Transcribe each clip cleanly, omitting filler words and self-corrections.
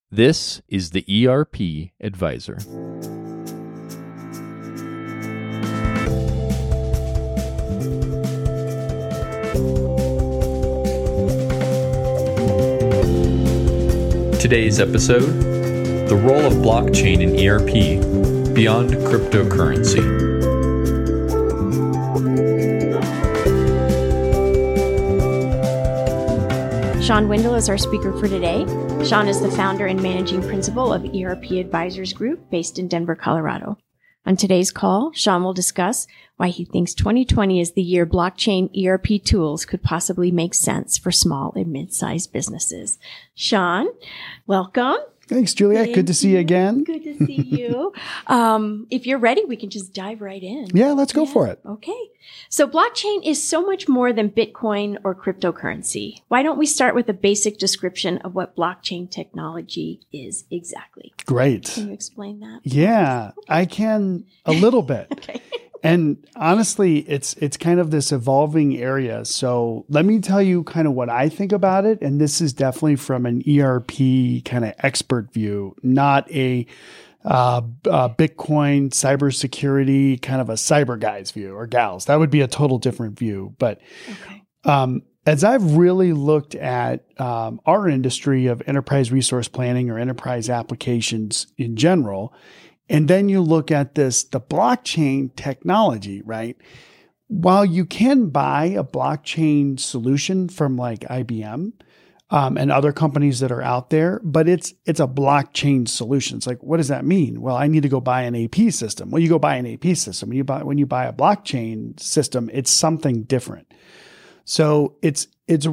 This is the ERP Advisor. Today's episode, the role of blockchain in ERP beyond cryptocurrency. Sean Windle is our speaker for today. Sean is the founder and managing principal of ERP Advisors Group based in Denver, Colorado. On today's call, Sean will discuss why he thinks 2020 is the year blockchain ERP tools could possibly make sense for small and mid-sized businesses. Sean, welcome. Thanks, Juliet. Good to see you again. Good to see you. If you're ready, we can just dive right in. Yeah, let's go for it. Okay. So blockchain is so much more than Bitcoin or cryptocurrency. Why don't we start with a basic description of what blockchain technology is exactly? Great. Can you explain that? Yeah, I can a little bit. Okay. And honestly, it's kind of this evolving area. So let me tell you kind of what I think about it. And this is definitely from an ERP kind of expert view, not a Bitcoin cybersecurity kind of a cyber guy's view or gals. That would be a total different view. But as I've really looked at our industry of enterprise resource planning or enterprise applications in general, and then you look at the blockchain technology, right? While you can buy a blockchain solution from like IBM and other companies that are out there, but it's a blockchain solution. It's like, what does that mean? Well, I need to go buy an AP system. Well, you go buy an AP system. When you buy a blockchain system, it's something different. So it's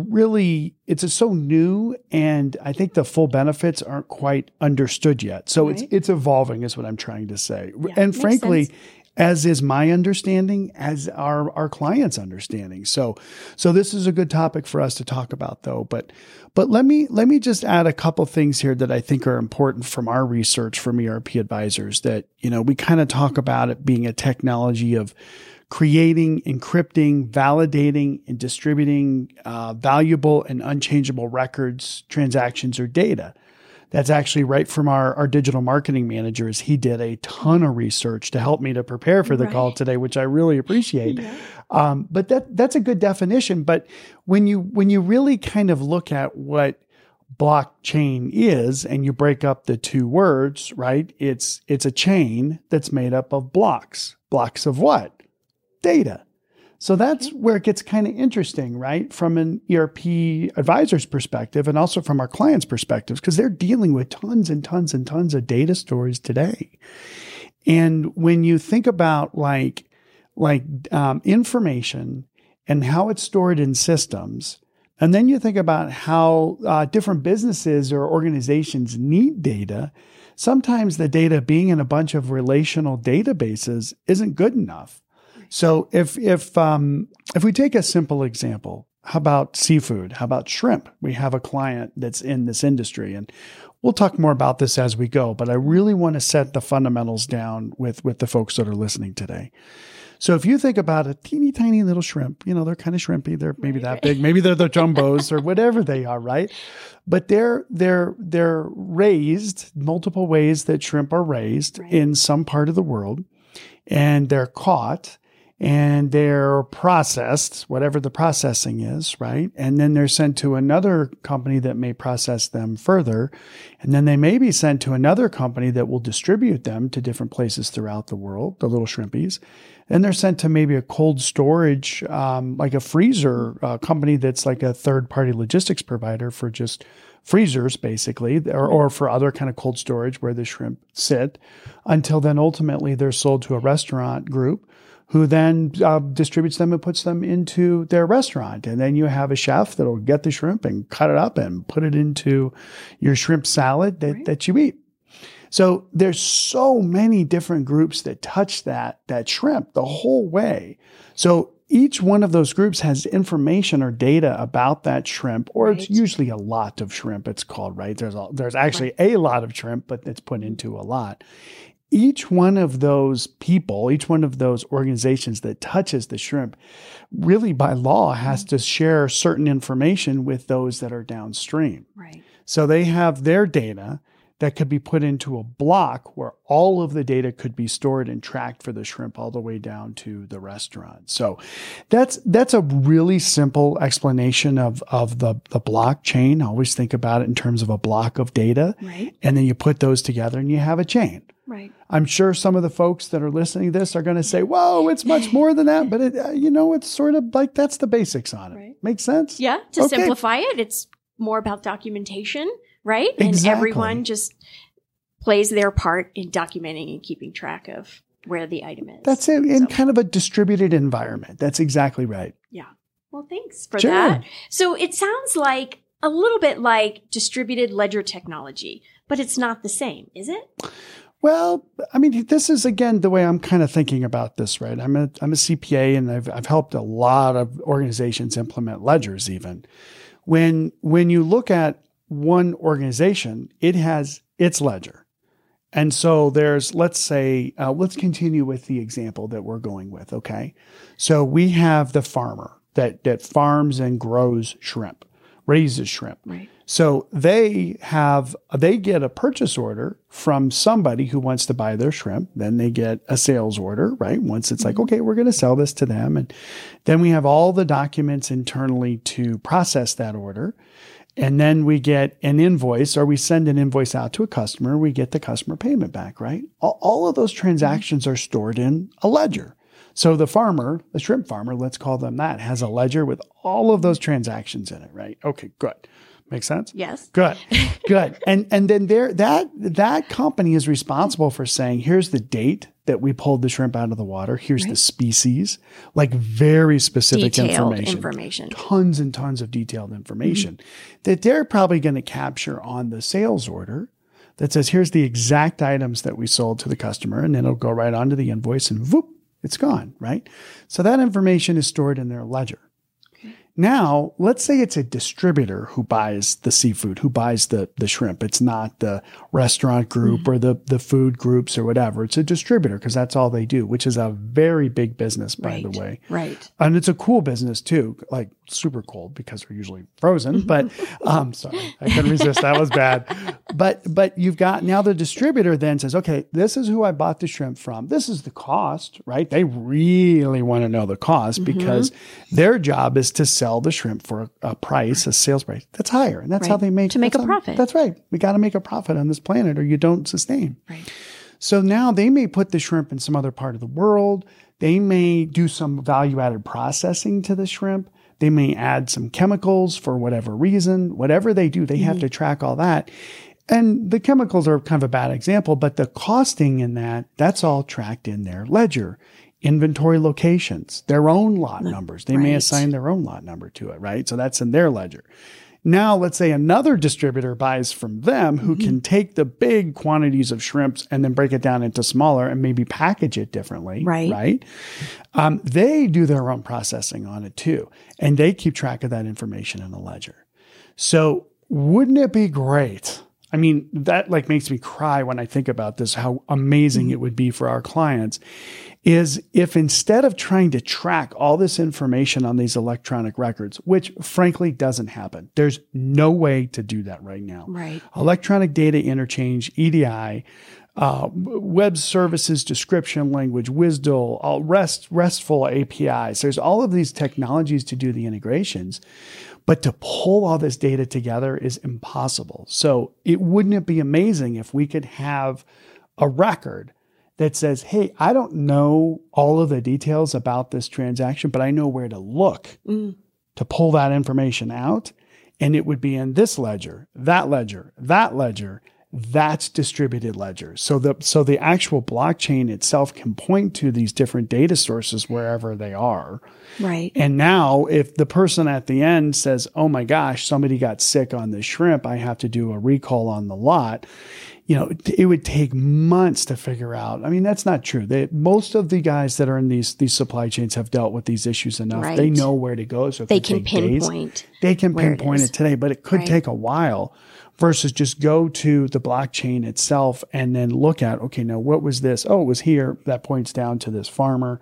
so new, and I think the full benefits aren't quite understood yet. So right. it's evolving is what I'm trying to say. Yeah, and frankly, sense. as is my understanding, as our clients' understanding. So this is a good topic for us to talk about though. But let me just add a couple things here that I think are important from our research from ERP Advisors that, we kind of talk about it being a technology of creating, encrypting, validating, and distributing valuable and unchangeable records, transactions, or data. That's actually right from our digital marketing managers. He did a ton of research to help me to prepare for the call today, which I really appreciate. Yeah. But that's a good definition. But when you really kind of look at what blockchain is, and you break up the two words, right? It's a chain that's made up of blocks. Blocks of what? Data. So that's where it gets kind of interesting, right? From an ERP advisor's perspective and also from our clients' perspectives, because they're dealing with tons and tons and tons of data stores today. And when you think about like information and how it's stored in systems, and then you think about how different businesses or organizations need data, sometimes the data being in a bunch of relational databases isn't good enough. So if we take a simple example, how about seafood? How about shrimp? We have a client that's in this industry, and we'll talk more about this as we go, but I really want to set the fundamentals down with the folks that are listening today. So if you think about a teeny tiny little shrimp, they're kind of shrimpy. They're maybe that big. Maybe they're the jumbos or whatever they are, right? But they're raised multiple ways that shrimp are raised in some part of the world, and they're caught. And they're processed, whatever the processing is, right? And then they're sent to another company that may process them further. And then they may be sent to another company that will distribute them to different places throughout the world, the little shrimpies. And they're sent to maybe a cold storage, like a freezer company that's like a third-party logistics provider for just freezers, basically, or for other kind of cold storage where the shrimp sit, until then ultimately they're sold to a restaurant group who then distributes them and puts them into their restaurant. And then you have a chef that'll get the shrimp and cut it up and put it into your shrimp salad that you eat. So there's so many different groups that touch that shrimp the whole way. So each one of those groups has information or data about that shrimp, or it's usually a lot of shrimp, it's called, right? There's actually a lot of shrimp, but it's put into a lot. Each one of those people, each one of those organizations that touches the shrimp, really by law has to share certain information with those that are downstream. Right. So they have their data. that could be put into a block where all of the data could be stored and tracked for the shrimp all the way down to the restaurant. So that's a really simple explanation of the blockchain. I always think about it in terms of a block of data. Right. And then you put those together and you have a chain. Right. I'm sure some of the folks that are listening to this are going to say, whoa, it's much more than that. But it's sort of like that's the basics on it. Right. Makes sense? Yeah. To Okay. simplify it, it's more about documentation, right? Exactly. And everyone just plays their part in documenting and keeping track of where the item is. That's it. In kind of a distributed environment. That's exactly right. Yeah. Well, thanks for Sure. that. So it sounds like a little bit like distributed ledger technology, but it's not the same, is it? Well, I mean, this is again the way I'm kind of thinking about this, right? I'm a CPA, and I've helped a lot of organizations implement ledgers. Even when you look at one organization, it has its ledger, and so there's let's continue with the example that we're going with. Okay, so we have the farmer that farms and grows shrimp, raises shrimp. Right. So they get a purchase order from somebody who wants to buy their shrimp. Then they get a sales order, right? Once it's like, okay, we're going to sell this to them. And then we have all the documents internally to process that order. And then we get an invoice, or we send an invoice out to a customer. We get the customer payment back, right? All of those transactions are stored in a ledger. So the shrimp farmer, let's call them that, has a ledger with all of those transactions in it, right? Okay, good. Makes sense? Yes. Good. Good. And then that company is responsible for saying, here's the date that we pulled the shrimp out of the water. Here's the species, like very specific Detailed information. Tons and tons of detailed information that they're probably going to capture on the sales order that says, here's the exact items that we sold to the customer. And then it'll go right onto the invoice and whoop, it's gone, right? So that information is stored in their ledger. Now, let's say it's a distributor who buys the seafood, who buys the shrimp. It's not the restaurant group or the food groups or whatever. It's a distributor because that's all they do, which is a very big business, by the way. Right. And it's a cool business too, like super cold because we're usually frozen. But sorry, I couldn't resist. That was bad. But you've got now the distributor then says, okay, this is who I bought the shrimp from. This is the cost, right? They really want to know the cost because their job is to sell the shrimp for a sales price that's higher. And that's how they make a profit. That's right. We got to make a profit on this planet or you don't sustain. Right. So now they may put the shrimp in some other part of the world. They may do some value-added processing to the shrimp. They may add some chemicals for whatever reason. Whatever they do, they have to track all that. And the chemicals are kind of a bad example, but the costing in that's all tracked in their ledger. Inventory locations, their own lot numbers. They may assign their own lot number to it, right? So that's in their ledger. Now, let's say another distributor buys from them who can take the big quantities of shrimps and then break it down into smaller and maybe package it differently, right? They do their own processing on it too. And they keep track of that information in a ledger. So wouldn't it be great? I mean, that like makes me cry when I think about this, how amazing it would be for our clients is if instead of trying to track all this information on these electronic records, which frankly doesn't happen, there's no way to do that right now. Right. Electronic data interchange, EDI, web services description language, WSDL, RESTful APIs. There's all of these technologies to do the integrations, but to pull all this data together is impossible. So wouldn't it be amazing if we could have a record that says, hey, I don't know all of the details about this transaction, but I know where to look to pull that information out. And it would be in this ledger, that ledger, that ledger. That's distributed ledgers. So the actual blockchain itself can point to these different data sources wherever they are. Right. And now if the person at the end says, oh my gosh, somebody got sick on the shrimp, I have to do a recall on the lot. It would take months to figure out. I mean, that's not true. Most of the guys that are in these supply chains have dealt with these issues enough. Right. They know where to go. So they can pinpoint. They can pinpoint it today, but it could take a while versus just go to the blockchain itself and then look at, okay, now what was this? Oh, it was here. That points down to this farmer.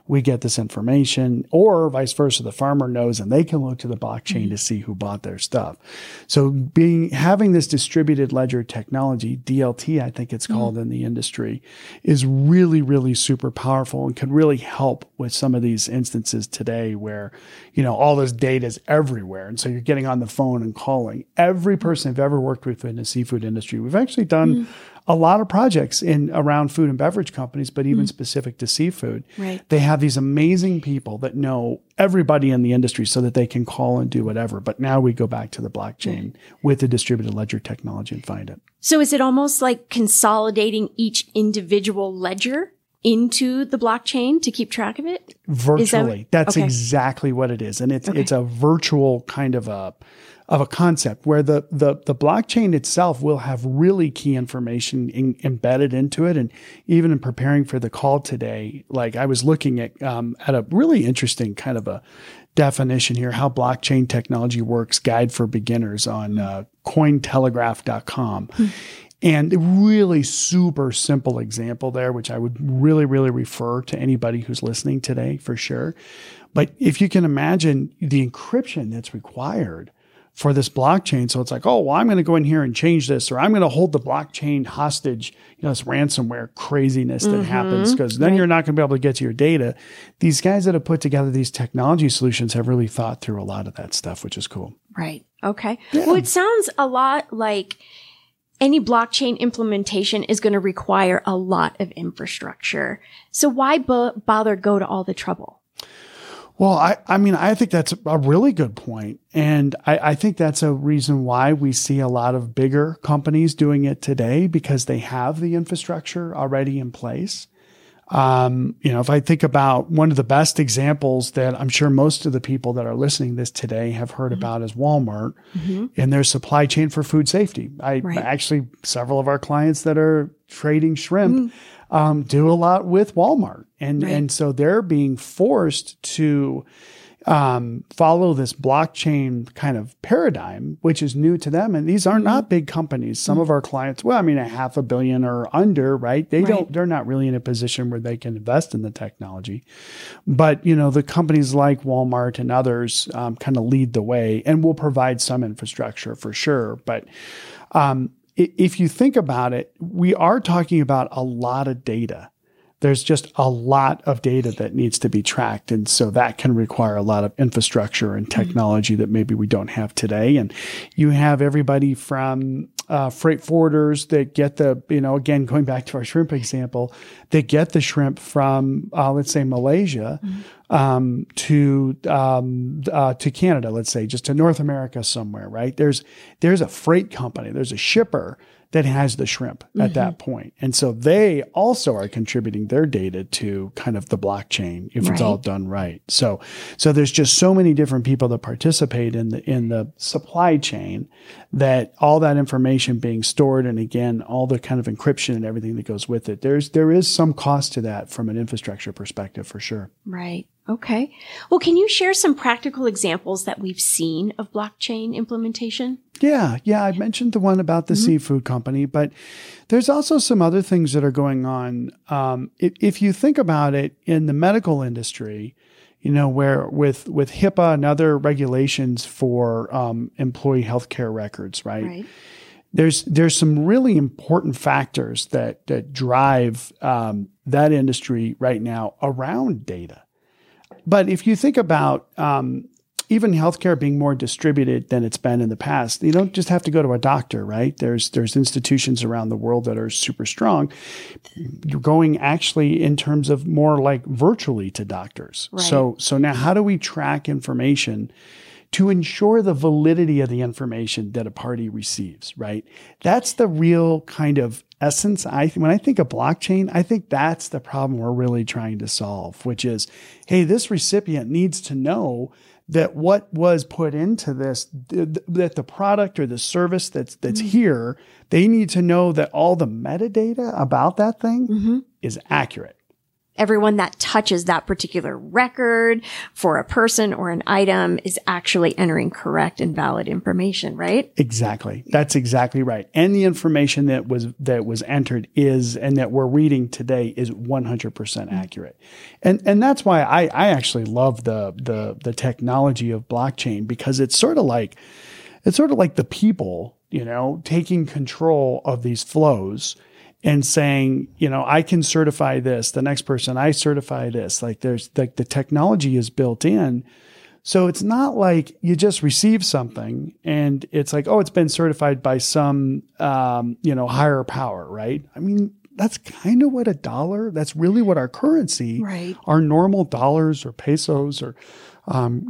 we get this information, or vice versa. The farmer knows and they can look to the blockchain to see who bought their stuff. So having this distributed ledger technology, DLT, I think it's called in the industry, is really, really super powerful and can really help with some of these instances today where, all this data is everywhere. And so you're getting on the phone and calling every person I've ever worked with in the seafood industry. We've actually done a lot of projects around food and beverage companies, but even specific to seafood. Right. They have these amazing people that know everybody in the industry so that they can call and do whatever. But now we go back to the blockchain with the distributed ledger technology and find it. So is it almost like consolidating each individual ledger into the blockchain to keep track of it? Virtually. That's exactly what it is. And it's a virtual kind of a concept where the blockchain itself will have really key information embedded into it. And even in preparing for the call today, like I was looking at a really interesting kind of a definition here, how blockchain technology works, guide for beginners on Cointelegraph.com. And a really super simple example there, which I would really, really refer to anybody who's listening today for sure. But if you can imagine the encryption that's required for this blockchain. So it's like, oh, well, I'm going to go in here and change this, or I'm going to hold the blockchain hostage, this ransomware craziness that happens, because then you're not going to be able to get to your data. These guys that have put together these technology solutions have really thought through a lot of that stuff, which is cool. Right. Okay. Yeah. Well, it sounds a lot like any blockchain implementation is going to require a lot of infrastructure. So why bother go to all the trouble? Well, I think that's a really good point. And I think that's a reason why we see a lot of bigger companies doing it today, because they have the infrastructure already in place. If I think about one of the best examples that I'm sure most of the people that are listening to this today have heard about is Walmart and their supply chain for food safety. Actually, several of our clients that are trading shrimp do a lot with Walmart. And so they're being forced to follow this blockchain kind of paradigm, which is new to them. And these are not big companies. Some of our clients, $500 million or under, right? They're not really in a position where they can invest in the technology. But, the companies like Walmart and others kind of lead the way and will provide some infrastructure for sure. But if you think about it, we are talking about a lot of data. There's just a lot of data that needs to be tracked. And so that can require a lot of infrastructure and technology that maybe we don't have today. And you have everybody from freight forwarders that get again, going back to our shrimp example, that get the shrimp from, let's say, Malaysia to Canada, let's say, just to North America somewhere, right? There's a freight company, there's a shipper that has the shrimp at that point. And so they also are contributing their data to kind of the blockchain if it's all done right. So there's just so many different people that participate in the supply chain, that all that information being stored, and again, all the kind of encryption and everything that goes with it. There is some cost to that from an infrastructure perspective for sure. Right. Okay. Well, can you share some practical examples that we've seen of blockchain implementation? Yeah. I mentioned the one about the seafood company, but there's also some other things that are going on. If you think about it in the medical industry, where with HIPAA and other regulations for employee healthcare records, right? There's some really important factors that drive that industry right now around data. But if you think about even healthcare being more distributed than it's been in the past, you don't just have to go to a doctor, right? There's institutions around the world that are super strong. You're going actually in terms of more like virtually to doctors. Right. So now how do we track information to ensure the validity of the information that a party receives, right? That's the real kind of essence. When I think of blockchain, I think that's the problem we're really trying to solve, which is, hey, this recipient needs to know that what was put into this, that the product or the service that's here, they need to know that all the metadata about that thing is accurate. everyone that touches that particular record for a person or an item is actually entering correct and valid information, right? Exactly. That's exactly right. And the information that was entered and that we're reading today is 100% accurate. And that's why I actually love the technology of blockchain, because it's sort of like the people, taking control of these flows and saying, I can certify this, the next person, I certify this. Like the technology is built in. So it's not like you just receive something and it's like, oh, it's been certified by some, higher power, right? I mean, that's kind of what that's really what our currency, right, our normal dollars or pesos or, pounds,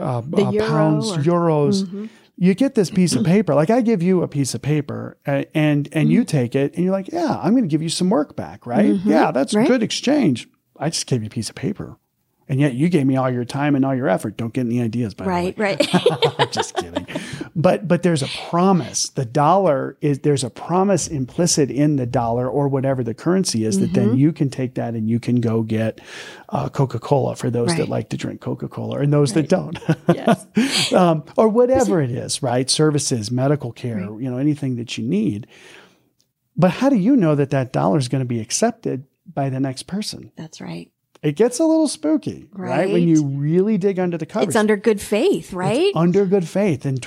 euros. Mm-hmm. You get this piece of paper, like I give you a piece of paper and you take it and you're like, yeah, I'm going to give you some work back, right? Mm-hmm. Yeah, that's a good exchange. I just gave you a piece of paper. And yet you gave me all your time and all your effort. Don't get any ideas, by the way. Right. I'm just kidding. But there's a promise. There's a promise implicit in the dollar or whatever the currency is, that then you can take that and you can go get Coca-Cola for those that like to drink Coca-Cola and those that don't. Yes. Or whatever it is, right? Services, medical care, anything that you need. But how do you know that dollar is going to be accepted by the next person? That's right. It gets a little spooky, right? When you really dig under the covers. It's under good faith, right? It's under good faith. In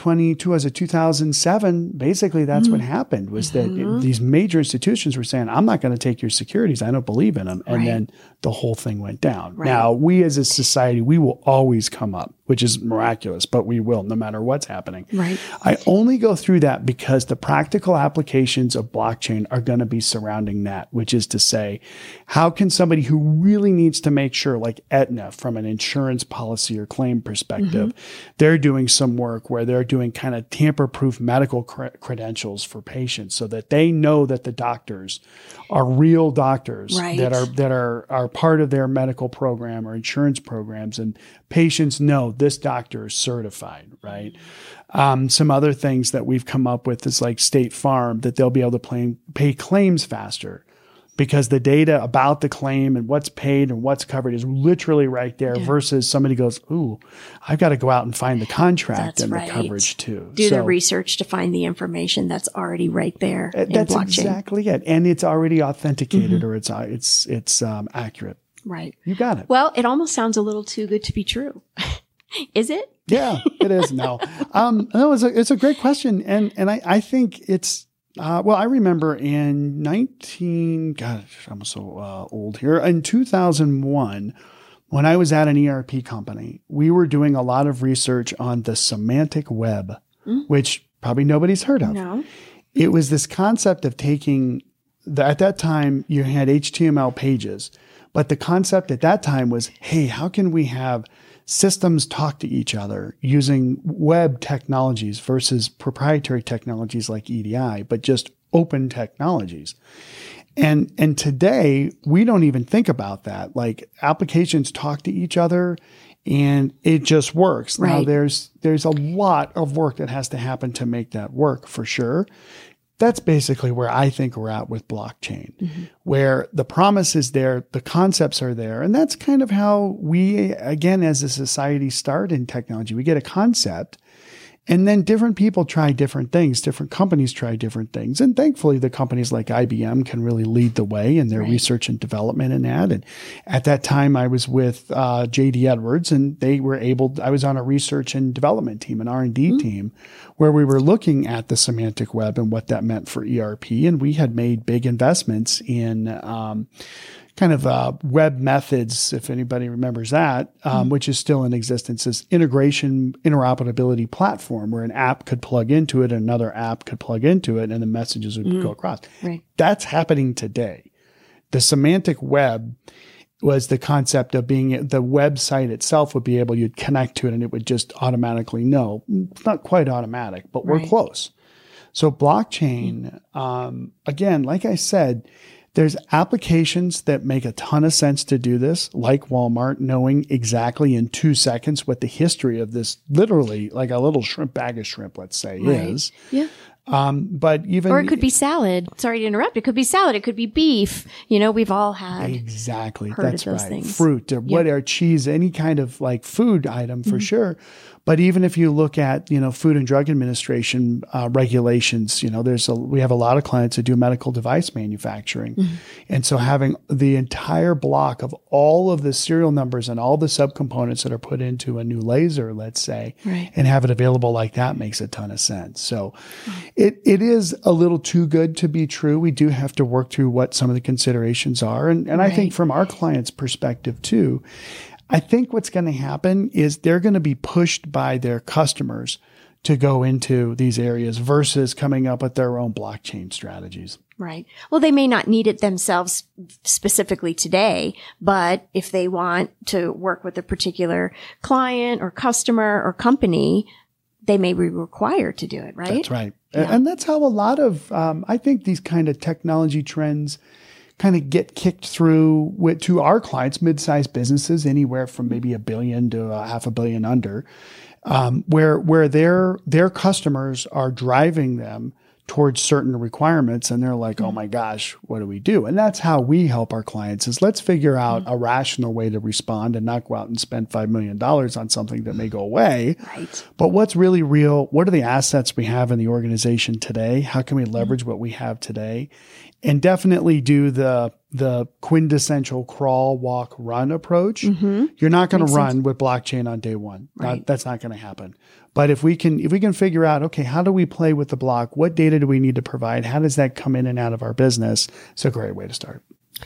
2007, basically that's what happened, was that these major institutions were saying, I'm not going to take your securities. I don't believe in them. And then the whole thing went down. Right. Now, we as a society, we will always come up, which is miraculous, but we will, no matter what's happening. Right. I only go through that because the practical applications of blockchain are going to be surrounding that, which is to say, how can somebody who really needs to make sure, like Aetna, from an insurance policy or claim perspective, they're doing some work where they're doing kind of tamper-proof medical credentials for patients, so that they know that the doctors are real doctors that are part of their medical program or insurance programs, and patients know this doctor is certified, right? Some other things that we've come up with is like State Farm, that they'll be able to pay claims faster, because the data about the claim and what's paid and what's covered is literally right there, versus somebody goes, ooh, I've got to go out and find the contract the coverage too. Do the research to find the information that's already right there in that's blockchain. Exactly it. And it's already authenticated, or it's accurate. Right. You got it. Well, it almost sounds a little too good to be true. Is it? Yeah, it is. No, it's a great question. And I think it's, I remember in I'm so old here. In 2001, when I was at an ERP company, we were doing a lot of research on the semantic web, which probably nobody's heard of. No. It was this concept of taking, at that time you had HTML pages, but the concept at that time was, hey, how can we have systems talk to each other using web technologies versus proprietary technologies like EDI, but just open technologies. And today we don't even think about that. Like, applications talk to each other and it just works. Right. Now there's a lot of work that has to happen to make that work, for sure. That's basically where I think we're at with blockchain, where the promise is there, the concepts are there. And that's kind of how we, again, as a society, start in technology. We get a concept, and then different people try different things. Different companies try different things. And thankfully, the companies like IBM can really lead the way in their research and development in that. And at that time, I was with JD Edwards, and I was on a research and development team, an R&D team, where we were looking at the semantic web and what that meant for ERP. And we had made big investments in web methods, if anybody remembers that, which is still in existence, this integration interoperability platform where an app could plug into it, another app could plug into it, and the messages would go across. Right. That's happening today. The semantic web was the concept of being, the website itself would be able, you'd connect to it and it would just automatically know. It's not quite automatic, but we're close. So blockchain, again, like I said, there's applications that make a ton of sense to do this, like Walmart knowing exactly in 2 seconds what the history of this, literally like a little shrimp bag of shrimp, let's say, is. Yeah. But even, or it could be salad. Sorry to interrupt. It could be salad. It could be beef. We've all had exactly. heard That's of those right. things. Fruit or what or cheese, any kind of like food item for sure. But even if you look at, Food and Drug Administration regulations, we have a lot of clients that do medical device manufacturing. And so having the entire block of all of the serial numbers and all the subcomponents that are put into a new laser, let's say, and have it available like that makes a ton of sense. So it is a little too good to be true. We do have to work through what some of the considerations are. And I think from our clients' perspective too, I think what's going to happen is they're going to be pushed by their customers to go into these areas versus coming up with their own blockchain strategies. Right. Well, they may not need it themselves specifically today, but if they want to work with a particular client or customer or company, they may be required to do it, right? That's right. Yeah. And that's how a lot of, I think these kind of technology trends kind of get kicked through to our clients, mid-sized businesses, anywhere from maybe $1 billion to $500 million under, where their customers are driving them towards certain requirements, and they're like, oh my gosh, what do we do? And that's how we help our clients is let's figure out a rational way to respond and not go out and spend $5 million on something that may go away. Right. But what's really real? What are the assets we have in the organization today? How can we leverage what we have today? And definitely do the quintessential crawl, walk, run approach. You're not going to run with blockchain on day one. Right. That's not going to happen. But if we can figure out, okay, how do we play with the block? What data do we need to provide? How does that come in and out of our business? It's a great way to start.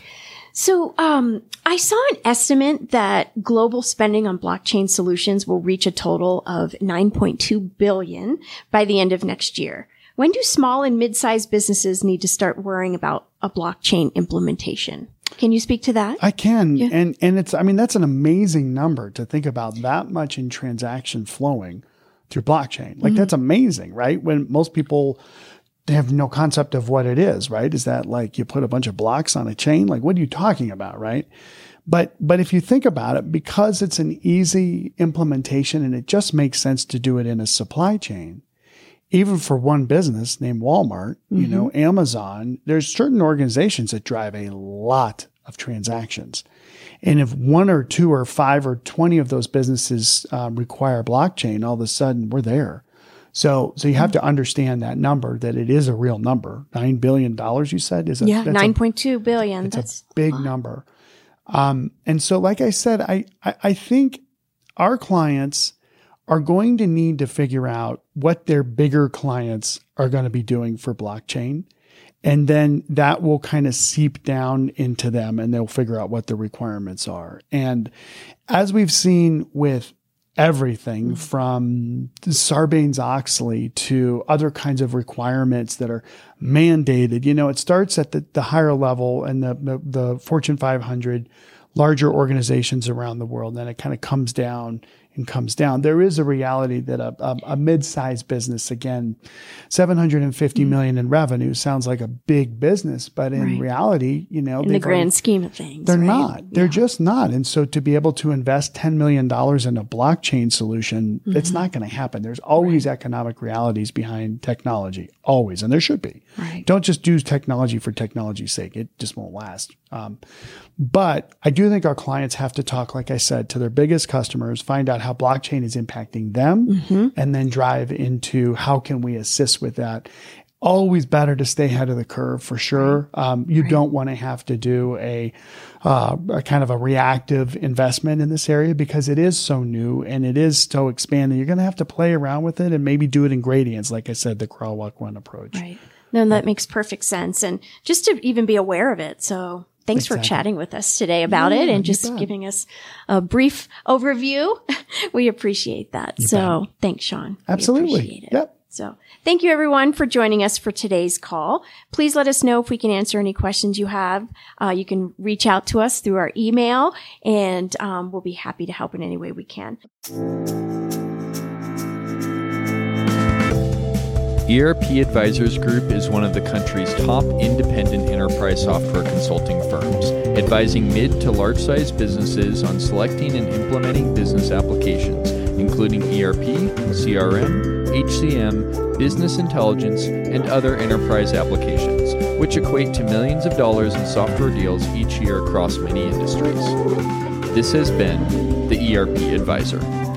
So I saw an estimate that global spending on blockchain solutions will reach a total of $9.2 billion by the end of next year. When do small and mid-sized businesses need to start worrying about a blockchain implementation? Can you speak to that? I can. Yeah. And that's an amazing number to think about, that much in transaction flowing through blockchain. Like that's amazing, right? When most people, they have no concept of what it is, right? Is that like you put a bunch of blocks on a chain? Like, what are you talking about, right? But if you think about it, because it's an easy implementation and it just makes sense to do it in a supply chain, even for one business named Walmart, Amazon, there's certain organizations that drive a lot of transactions. And if 1 or 2 or 5 or 20 of those businesses require blockchain, all of a sudden we're there. So you have to understand that number, that it is a real number. $9 billion, you said? $9.2 billion. That's a big number. And so, like I said, I think our clients are going to need to figure out what their bigger clients are going to be doing for blockchain. And then that will kind of seep down into them and they'll figure out what the requirements are. And as we've seen with everything from Sarbanes-Oxley to other kinds of requirements that are mandated, it starts at the higher level and the Fortune 500 larger organizations around the world. And then it kind of comes down. There is a reality that a mid-sized business, again, $750 million in revenue sounds like a big business, but in reality, in the grand scheme of things, they're not. They're just not. And so to be able to invest $10 million in a blockchain solution, it's not going to happen. There's always economic realities behind technology, always, and there should be. Right. Don't just do technology for technology's sake. It just won't last. But I do think our clients have to talk, like I said, to their biggest customers, find out how blockchain is impacting them, and then drive into how can we assist with that. Always better to stay ahead of the curve for sure. You don't want to have to do a kind of a reactive investment in this area because it is so new and it is so expanding. You're going to have to play around with it and maybe do it in gradients, like I said, the crawl, walk, run approach. Right. No, that makes perfect sense. And just to even be aware of it. So thanks for chatting with us today about it and just giving us a brief overview. We appreciate that. Thanks, Sean. Absolutely. We appreciate it. Yep. So thank you everyone for joining us for today's call. Please let us know if we can answer any questions you have. You can reach out to us through our email and we'll be happy to help in any way we can. ERP Advisors Group is one of the country's top independent enterprise software consulting firms, advising mid to large-sized businesses on selecting and implementing business applications including ERP, CRM, HCM, business intelligence, and other enterprise applications, which equate to millions of dollars in software deals each year across many industries. This has been the ERP Advisor.